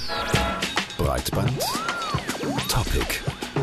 Breitband Topic.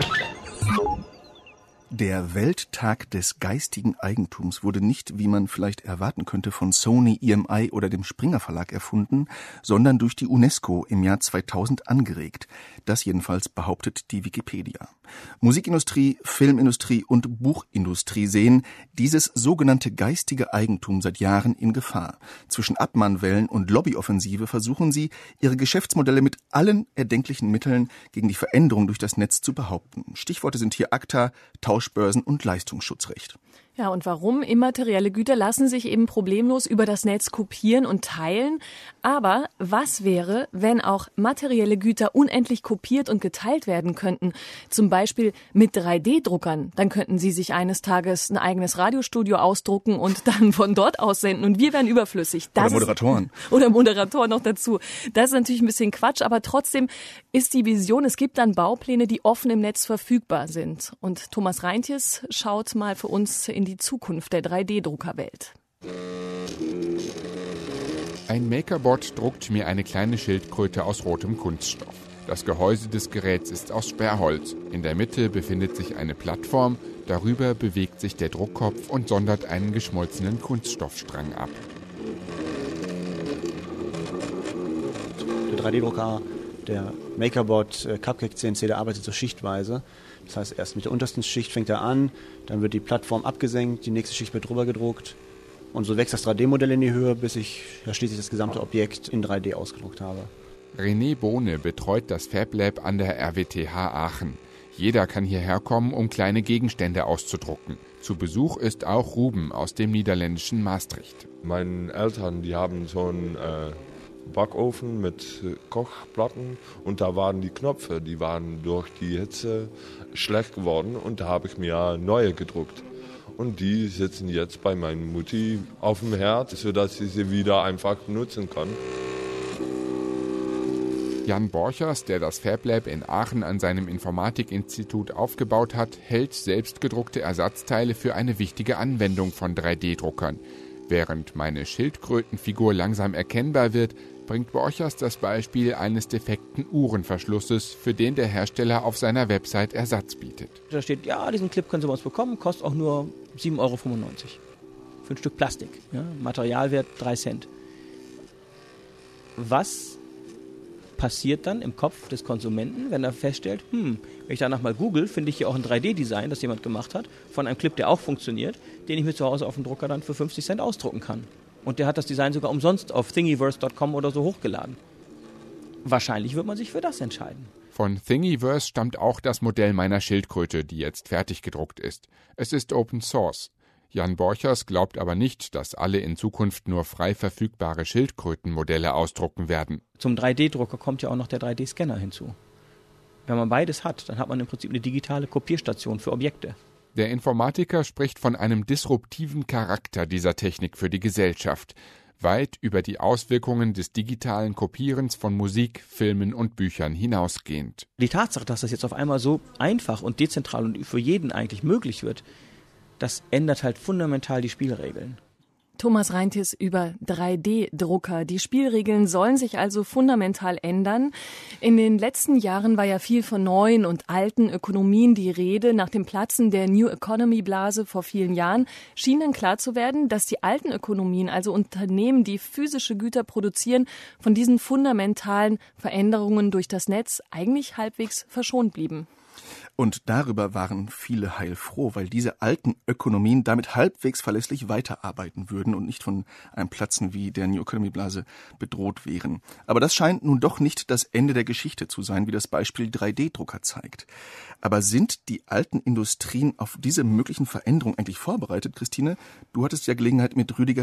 Der Welttag des geistigen Eigentums wurde nicht, wie man vielleicht erwarten könnte, von Sony, EMI oder dem Springer Verlag erfunden, sondern durch die UNESCO im Jahr 2000 angeregt. Das jedenfalls behauptet die Wikipedia. Musikindustrie, Filmindustrie und Buchindustrie sehen dieses sogenannte geistige Eigentum seit Jahren in Gefahr. Zwischen Abmahnwellen und Lobbyoffensive versuchen sie, ihre Geschäftsmodelle mit allen erdenklichen Mitteln gegen die Veränderung durch das Netz zu behaupten. Stichworte sind hier ACTA, Tauschbörsen und Leistungsschutzrecht. Ja, und warum? Immaterielle Güter lassen sich eben problemlos über das Netz kopieren und teilen. Aber was wäre, wenn auch materielle Güter unendlich kopiert und geteilt werden könnten? Zum Beispiel mit 3D-Druckern. Dann könnten Sie sich eines Tages ein eigenes Radiostudio ausdrucken und dann von dort aus senden. Und wir wären überflüssig. Oder Moderatoren. Oder Moderatoren noch dazu. Das ist natürlich ein bisschen Quatsch, aber trotzdem ist die Vision, es gibt dann Baupläne, die offen im Netz verfügbar sind. Und Thomas Reintjes schaut mal für uns in die Zukunft der 3D-Druckerwelt. Ein Makerbot druckt mir eine kleine Schildkröte aus rotem Kunststoff. Das Gehäuse des Geräts ist aus Sperrholz. In der Mitte befindet sich eine Plattform. Darüber bewegt sich der Druckkopf und sondert einen geschmolzenen Kunststoffstrang ab. Der 3D-Drucker, der Makerbot Cupcake CNC, der arbeitet so schichtweise. Das heißt, erst mit der untersten Schicht fängt er an, dann wird die Plattform abgesenkt, die nächste Schicht wird drüber gedruckt und so wächst das 3D-Modell in die Höhe, bis ich schließlich das gesamte Objekt in 3D ausgedruckt habe. René Bohne betreut das Fab Lab an der RWTH Aachen. Jeder kann hierher kommen, um kleine Gegenstände auszudrucken. Zu Besuch ist auch Ruben aus dem niederländischen Maastricht. Meine Eltern, die haben so einen Backofen mit Kochplatten und da waren die Knöpfe, die waren durch die Hitze schlecht geworden und da habe ich mir neue gedruckt. Und die sitzen jetzt bei meiner Mutti auf dem Herd, sodass ich sie wieder einfach benutzen kann. Jan Borchers, der das Fab Lab in Aachen an seinem Informatikinstitut aufgebaut hat, hält selbstgedruckte Ersatzteile für eine wichtige Anwendung von 3D-Druckern. Während meine Schildkrötenfigur langsam erkennbar wird, bringt Borchers das Beispiel eines defekten Uhrenverschlusses, für den der Hersteller auf seiner Website Ersatz bietet. Da steht, ja, diesen Clip können Sie bei uns bekommen, kostet auch nur 7,95 € für ein Stück Plastik. Ja, Materialwert 3 Cent. Was passiert dann im Kopf des Konsumenten, wenn er feststellt, wenn ich danach mal google, finde ich hier auch ein 3D-Design, das jemand gemacht hat, von einem Clip, der auch funktioniert, den ich mir zu Hause auf dem Drucker dann für 50 Cent ausdrucken kann. Und der hat das Design sogar umsonst auf thingiverse.com oder so hochgeladen. Wahrscheinlich wird man sich für das entscheiden. Von Thingiverse stammt auch das Modell meiner Schildkröte, die jetzt fertig gedruckt ist. Es ist Open Source. Jan Borchers glaubt aber nicht, dass alle in Zukunft nur frei verfügbare Schildkrötenmodelle ausdrucken werden. Zum 3D-Drucker kommt ja auch noch der 3D-Scanner hinzu. Wenn man beides hat, dann hat man im Prinzip eine digitale Kopierstation für Objekte. Der Informatiker spricht von einem disruptiven Charakter dieser Technik für die Gesellschaft, weit über die Auswirkungen des digitalen Kopierens von Musik, Filmen und Büchern hinausgehend. Die Tatsache, dass das jetzt auf einmal so einfach und dezentral und für jeden eigentlich möglich wird, das ändert halt fundamental die Spielregeln. Thomas Reintjes über 3D-Drucker. Die Spielregeln sollen sich also fundamental ändern. In den letzten Jahren war ja viel von neuen und alten Ökonomien die Rede. Nach dem Platzen der New Economy-Blase vor vielen Jahren schien dann klar zu werden, dass die alten Ökonomien, also Unternehmen, die physische Güter produzieren, von diesen fundamentalen Veränderungen durch das Netz eigentlich halbwegs verschont blieben. Und darüber waren viele heilfroh, weil diese alten Ökonomien damit halbwegs verlässlich weiterarbeiten würden und nicht von einem Platzen wie der New Economy Blase bedroht wären. Aber das scheint nun doch nicht das Ende der Geschichte zu sein, wie das Beispiel 3D-Drucker zeigt. Aber sind die alten Industrien auf diese möglichen Veränderungen eigentlich vorbereitet, Christine? Du hattest ja Gelegenheit, mit Rüdiger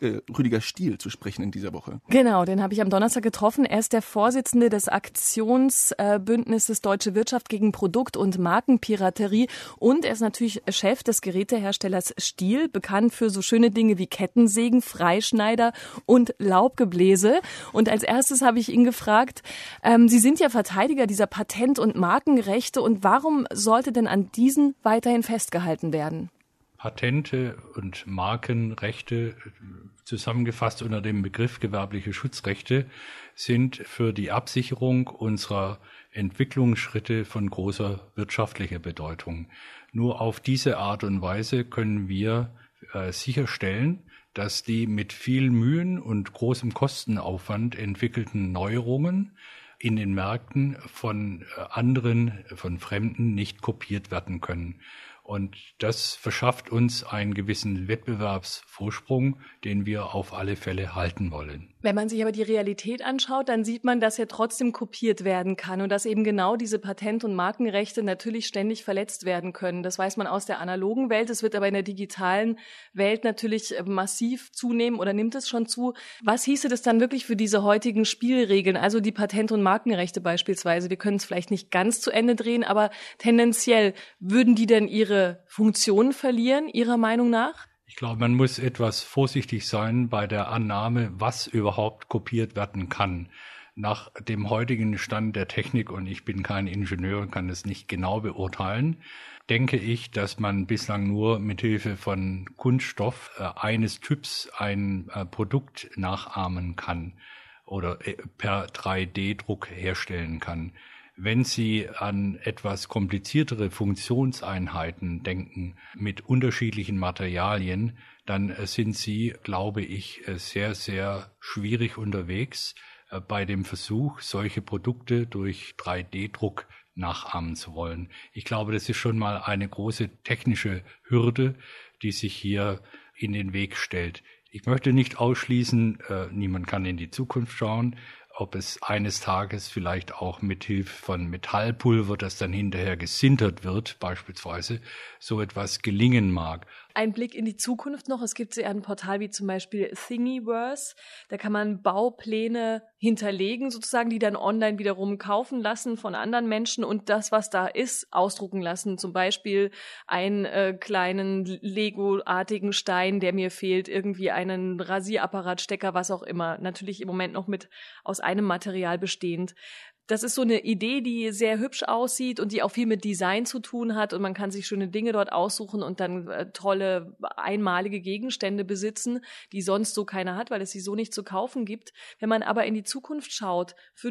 Stiel zu sprechen in dieser Woche. Genau, den habe ich am Donnerstag getroffen. Er ist der Vorsitzende des Aktionsbündnisses Deutsche Wirtschaft gegen Produkt- und Markenpiraterie und er ist natürlich Chef des Geräteherstellers Stiel, bekannt für so schöne Dinge wie Kettensägen, Freischneider und Laubgebläse. Und als erstes habe ich ihn gefragt, Sie sind ja Verteidiger dieser Patent- und Markenrechte und warum sollte denn an diesen weiterhin festgehalten werden? Patente und Markenrechte zusammengefasst unter dem Begriff gewerbliche Schutzrechte, sind für die Absicherung unserer Entwicklungsschritte von großer wirtschaftlicher Bedeutung. Nur auf diese Art und Weise können wir sicherstellen, dass die mit viel Mühen und großem Kostenaufwand entwickelten Neuerungen in den Märkten von anderen, von Fremden nicht kopiert werden können. Und das verschafft uns einen gewissen Wettbewerbsvorsprung, den wir auf alle Fälle halten wollen. Wenn man sich aber die Realität anschaut, dann sieht man, dass ja trotzdem kopiert werden kann und dass eben genau diese Patent- und Markenrechte natürlich ständig verletzt werden können. Das weiß man aus der analogen Welt. Es wird aber in der digitalen Welt natürlich massiv zunehmen oder nimmt es schon zu. Was hieße das dann wirklich für diese heutigen Spielregeln, also die Patent- und Markenrechte beispielsweise? Wir können es vielleicht nicht ganz zu Ende drehen, aber tendenziell würden die denn ihre Funktion verlieren, Ihrer Meinung nach? Ich glaube, man muss etwas vorsichtig sein bei der Annahme, was überhaupt kopiert werden kann. Nach dem heutigen Stand der Technik, und ich bin kein Ingenieur und kann das nicht genau beurteilen, denke ich, dass man bislang nur mit Hilfe von Kunststoff eines Typs ein Produkt nachahmen kann oder per 3D-Druck herstellen kann. Wenn Sie an etwas kompliziertere Funktionseinheiten denken mit unterschiedlichen Materialien, dann sind Sie, glaube ich, sehr, sehr schwierig unterwegs bei dem Versuch, solche Produkte durch 3D-Druck nachahmen zu wollen. Ich glaube, das ist schon mal eine große technische Hürde, die sich hier in den Weg stellt. Ich möchte nicht ausschließen, niemand kann in die Zukunft schauen, ob es eines Tages vielleicht auch mit Hilfe von Metallpulver, das dann hinterher gesintert wird, beispielsweise, so etwas gelingen mag. Ein Blick in die Zukunft noch. Es gibt ja ein Portal wie zum Beispiel Thingiverse. Da kann man Baupläne hinterlegen, sozusagen, die dann online wiederum kaufen lassen von anderen Menschen und das, was da ist, ausdrucken lassen. Zum Beispiel einen kleinen Lego-artigen Stein, der mir fehlt, irgendwie einen Rasierapparatstecker, was auch immer. Natürlich im Moment noch mit aus einem Material bestehend. Das ist so eine Idee, die sehr hübsch aussieht und die auch viel mit Design zu tun hat und man kann sich schöne Dinge dort aussuchen und dann tolle einmalige Gegenstände besitzen, die sonst so keiner hat, weil es sie so nicht zu kaufen gibt. Wenn man aber in die Zukunft schaut,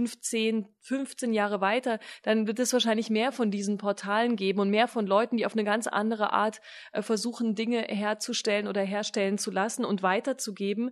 15 Jahre weiter, dann wird es wahrscheinlich mehr von diesen Portalen geben und mehr von Leuten, die auf eine ganz andere Art versuchen, Dinge herzustellen oder herstellen zu lassen und weiterzugeben.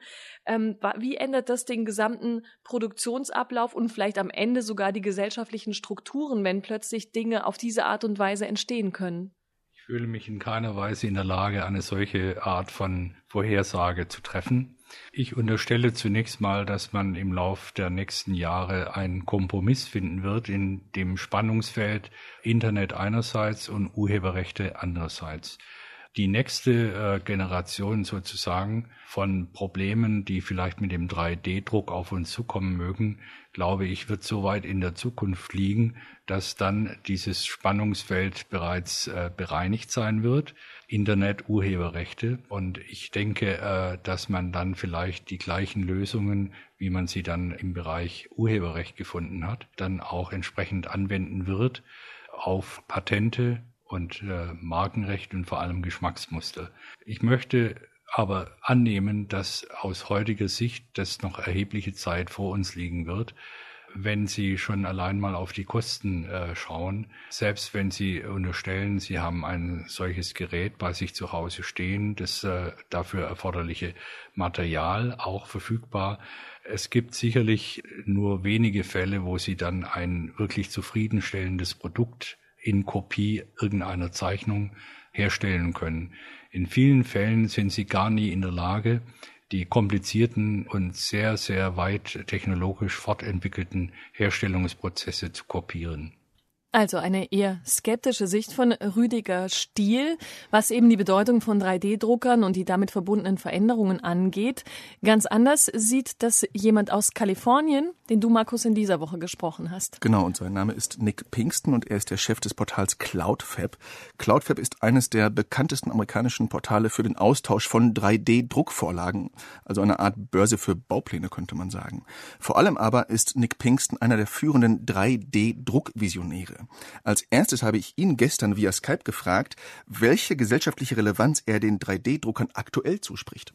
Wie ändert das den gesamten Produktionsablauf und vielleicht am Ende sogar die gesellschaftlichen Strukturen, wenn plötzlich Dinge auf diese Art und Weise entstehen können? Ich fühle mich in keiner Weise in der Lage, eine solche Art von Vorhersage zu treffen. Ich unterstelle zunächst mal, dass man im Lauf der nächsten Jahre einen Kompromiss finden wird in dem Spannungsfeld Internet einerseits und Urheberrechte andererseits. Die nächste Generation sozusagen von Problemen, die vielleicht mit dem 3D-Druck auf uns zukommen mögen, glaube ich, wird so weit in der Zukunft liegen, dass dann dieses Spannungsfeld bereits bereinigt sein wird. Internet, Urheberrechte. Und ich denke, dass man dann vielleicht die gleichen Lösungen, wie man sie dann im Bereich Urheberrecht gefunden hat, dann auch entsprechend anwenden wird auf Patente und Markenrecht und vor allem Geschmacksmuster. Ich möchte aber annehmen, dass aus heutiger Sicht das noch erhebliche Zeit vor uns liegen wird. Wenn Sie schon allein mal auf die Kosten schauen, selbst wenn Sie unterstellen, Sie haben ein solches Gerät bei sich zu Hause stehen, das dafür erforderliche Material auch verfügbar. Es gibt sicherlich nur wenige Fälle, wo Sie dann ein wirklich zufriedenstellendes Produkt in Kopie irgendeiner Zeichnung herstellen können. In vielen Fällen sind sie gar nie in der Lage, die komplizierten und sehr, sehr weit technologisch fortentwickelten Herstellungsprozesse zu kopieren. Also eine eher skeptische Sicht von Rüdiger Stiel, was eben die Bedeutung von 3D-Druckern und die damit verbundenen Veränderungen angeht. Ganz anders sieht das jemand aus Kalifornien, den du, Markus, in dieser Woche gesprochen hast. Genau, und sein Name ist Nick Pinkston und er ist der Chef des Portals CloudFab. CloudFab ist eines der bekanntesten amerikanischen Portale für den Austausch von 3D-Druckvorlagen, also eine Art Börse für Baupläne, könnte man sagen. Vor allem aber ist Nick Pinkston einer der führenden 3D-Druckvisionäre. Als erstes habe ich ihn gestern via Skype gefragt, welche gesellschaftliche Relevanz er den 3D-Druckern aktuell zuspricht.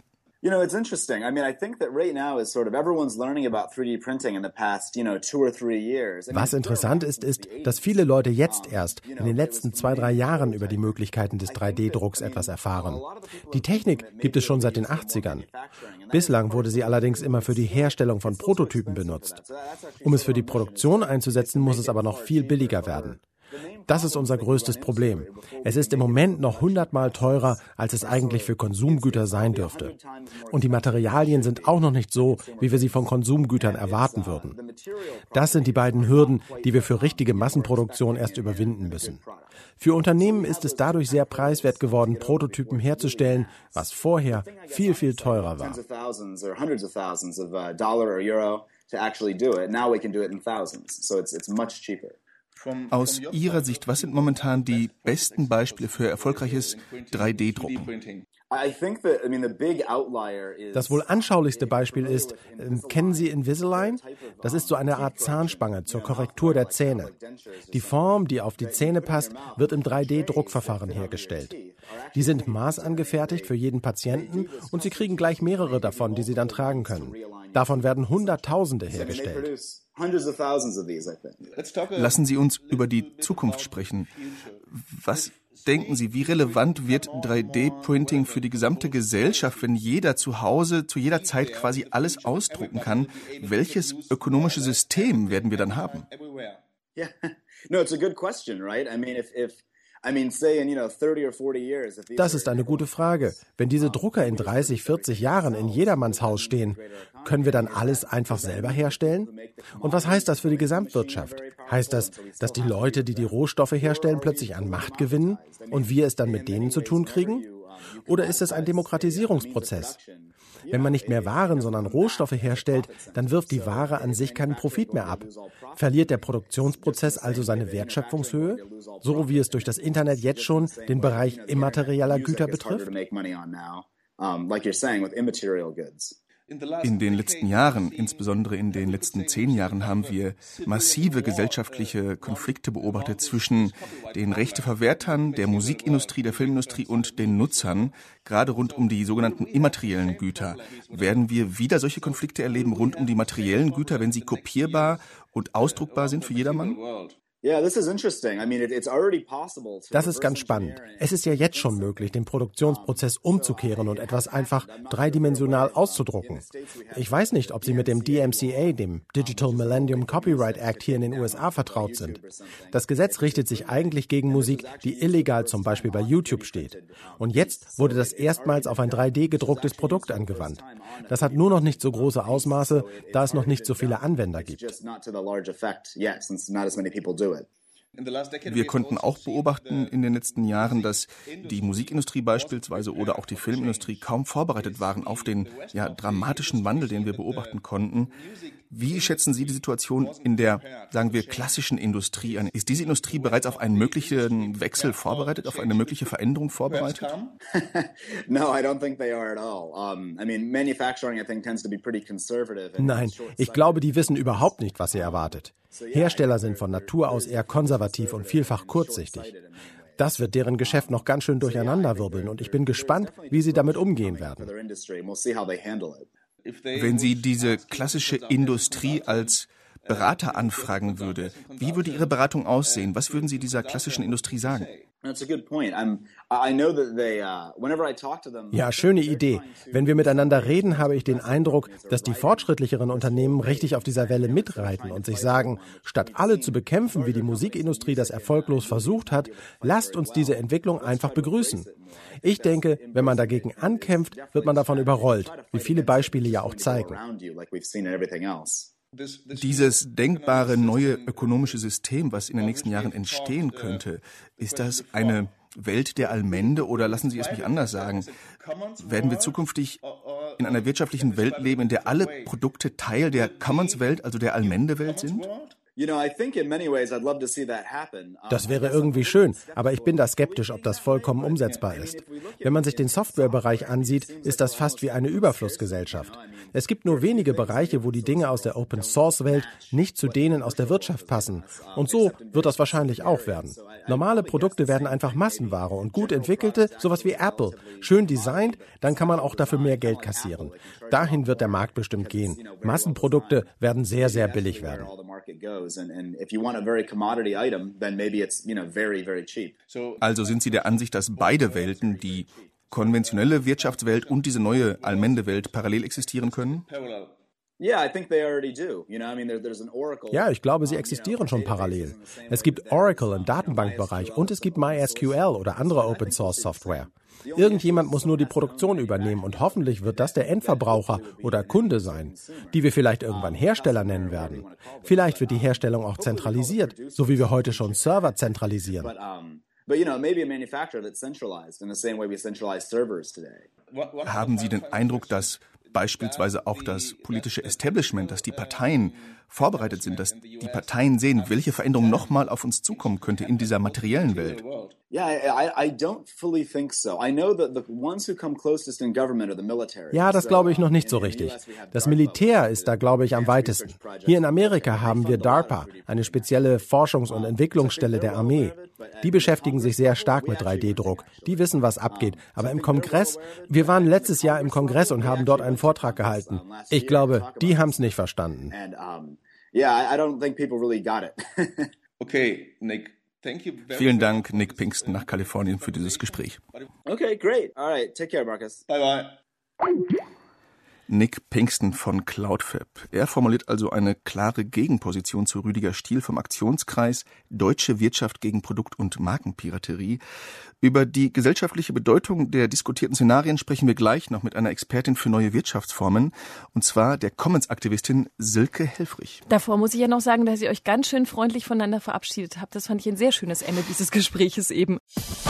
You know, it's interesting. I mean, I think that right now is sort of everyone's learning about 3D printing in the past, 2 or 3 years. Was interessant ist, dass viele Leute jetzt erst in den letzten 2-3 Jahren über die Möglichkeiten des 3D-Drucks etwas erfahren. Die Technik gibt es schon seit den 80ern. Bislang wurde sie allerdings immer für die Herstellung von Prototypen benutzt. Um es für die Produktion einzusetzen, muss es aber noch viel billiger werden. Das ist unser größtes Problem. Es ist im Moment noch 100-mal teurer, als es eigentlich für Konsumgüter sein dürfte. Und die Materialien sind auch noch nicht so, wie wir sie von Konsumgütern erwarten würden. Das sind die beiden Hürden, die wir für richtige Massenproduktion erst überwinden müssen. Für Unternehmen ist es dadurch sehr preiswert geworden, Prototypen herzustellen, was vorher viel, viel teurer war. Aus Ihrer Sicht, was sind momentan die besten Beispiele für erfolgreiches 3D-Drucken? Das wohl anschaulichste Beispiel ist, kennen Sie Invisalign? Das ist so eine Art Zahnspange zur Korrektur der Zähne. Die Form, die auf die Zähne passt, wird im 3D-Druckverfahren hergestellt. Die sind maßangefertigt für jeden Patienten und Sie kriegen gleich mehrere davon, die Sie dann tragen können. Davon werden Hunderttausende hergestellt. Lassen Sie uns über die Zukunft sprechen. Was denken Sie, wie relevant wird 3D-Printing für die gesamte Gesellschaft, wenn jeder zu Hause zu jeder Zeit quasi alles ausdrucken kann? Welches ökonomische System werden wir dann haben? Yeah. No, it's a good question, right? I mean, Das ist eine gute Frage. Wenn diese Drucker in 30, 40 Jahren in jedermanns Haus stehen, können wir dann alles einfach selber herstellen? Und was heißt das für die Gesamtwirtschaft? Heißt das, dass die Leute, die die Rohstoffe herstellen, plötzlich an Macht gewinnen und wir es dann mit denen zu tun kriegen? Oder ist es ein Demokratisierungsprozess? Wenn man nicht mehr Waren, sondern Rohstoffe herstellt, dann wirft die Ware an sich keinen Profit mehr ab. Verliert der Produktionsprozess also seine Wertschöpfungshöhe, so wie es durch das Internet jetzt schon den Bereich immaterieller Güter betrifft? In den letzten Jahren, insbesondere in den letzten 10 Jahren, haben wir massive gesellschaftliche Konflikte beobachtet zwischen den Rechteverwertern, der Musikindustrie, der Filmindustrie und den Nutzern, gerade rund um die sogenannten immateriellen Güter. Werden wir wieder solche Konflikte erleben rund um die materiellen Güter, wenn sie kopierbar und ausdruckbar sind für jedermann? Das ist ganz spannend. Es ist ja jetzt schon möglich, den Produktionsprozess umzukehren und etwas einfach dreidimensional auszudrucken. Ich weiß nicht, ob Sie mit dem DMCA, dem Digital Millennium Copyright Act, hier in den USA vertraut sind. Das Gesetz richtet sich eigentlich gegen Musik, die illegal zum Beispiel bei YouTube steht. Und jetzt wurde das erstmals auf ein 3D-gedrucktes Produkt angewandt. Das hat nur noch nicht so große Ausmaße, da es noch nicht so viele Anwender gibt. Wir konnten auch beobachten in den letzten Jahren, dass die Musikindustrie beispielsweise oder auch die Filmindustrie kaum vorbereitet waren auf den dramatischen Wandel, den wir beobachten konnten. Wie schätzen Sie die Situation in der, sagen wir, klassischen Industrie ein? Ist diese Industrie bereits auf einen möglichen Wechsel vorbereitet, auf eine mögliche Veränderung vorbereitet? Nein, ich glaube, die wissen überhaupt nicht, was sie erwartet. Hersteller sind von Natur aus eher konservativ und vielfach kurzsichtig. Das wird deren Geschäft noch ganz schön durcheinanderwirbeln und ich bin gespannt, wie sie damit umgehen werden. Wenn Sie diese klassische Industrie als Berater anfragen würde, wie würde Ihre Beratung aussehen? Was würden Sie dieser klassischen Industrie sagen? Ja, schöne Idee. Wenn wir miteinander reden, habe ich den Eindruck, dass die fortschrittlicheren Unternehmen richtig auf dieser Welle mitreiten und sich sagen, statt alle zu bekämpfen, wie die Musikindustrie das erfolglos versucht hat, lasst uns diese Entwicklung einfach begrüßen. Ich denke, wenn man dagegen ankämpft, wird man davon überrollt, wie viele Beispiele ja auch zeigen. Dieses denkbare neue ökonomische System, was in den nächsten Jahren entstehen könnte, ist das eine Welt der Allmende oder lassen Sie es mich anders sagen? Werden wir zukünftig in einer wirtschaftlichen Welt leben, in der alle Produkte Teil der Commons-Welt, also der Allmende-Welt sind? Das wäre irgendwie schön, aber ich bin da skeptisch, ob das vollkommen umsetzbar ist. Wenn man sich den Softwarebereich ansieht, ist das fast wie eine Überflussgesellschaft. Es gibt nur wenige Bereiche, wo die Dinge aus der Open-Source-Welt nicht zu denen aus der Wirtschaft passen. Und so wird das wahrscheinlich auch werden. Normale Produkte werden einfach Massenware und gut entwickelte, sowas wie Apple. Schön designt, dann kann man auch dafür mehr Geld kassieren. Dahin wird der Markt bestimmt gehen. Massenprodukte werden sehr, sehr billig werden. Also sind Sie der Ansicht, dass beide Welten, die konventionelle Wirtschaftswelt und diese neue Allmende-Welt, parallel existieren können? Ja, ich glaube, sie existieren schon parallel. Es gibt Oracle im Datenbankbereich und es gibt MySQL oder andere Open-Source-Software. Irgendjemand muss nur die Produktion übernehmen und hoffentlich wird das der Endverbraucher oder Kunde sein, die wir vielleicht irgendwann Hersteller nennen werden. Vielleicht wird die Herstellung auch zentralisiert, so wie wir heute schon Server zentralisieren. Haben Sie den Eindruck, dass beispielsweise auch das politische Establishment, dass die Parteien vorbereitet sind, dass die Parteien sehen, welche Veränderung nochmal auf uns zukommen könnte in dieser materiellen Welt? Ja, das glaube ich noch nicht so richtig. Das Militär ist da, glaube ich, am weitesten. Hier in Amerika haben wir DARPA, eine spezielle Forschungs- und Entwicklungsstelle der Armee. Die beschäftigen sich sehr stark mit 3D-Druck. Die wissen, was abgeht. Aber im Kongress, wir waren letztes Jahr im Kongress und haben dort einen Vortrag gehalten. Ich glaube, die haben es nicht verstanden. Okay, Nick. Vielen Dank, Nick Pinkston, nach Kalifornien für dieses Gespräch. Okay, great. All right, take care, Marcus. Bye bye. Nick Pinkston von Cloudfab. Er formuliert also eine klare Gegenposition zu Rüdiger Stiel vom Aktionskreis Deutsche Wirtschaft gegen Produkt- und Markenpiraterie. Über die gesellschaftliche Bedeutung der diskutierten Szenarien sprechen wir gleich noch mit einer Expertin für neue Wirtschaftsformen, und zwar der Commons-Aktivistin Silke Helfrich. Davor muss ich ja noch sagen, dass ihr euch ganz schön freundlich voneinander verabschiedet habt. Das fand ich ein sehr schönes Ende dieses Gespräches eben.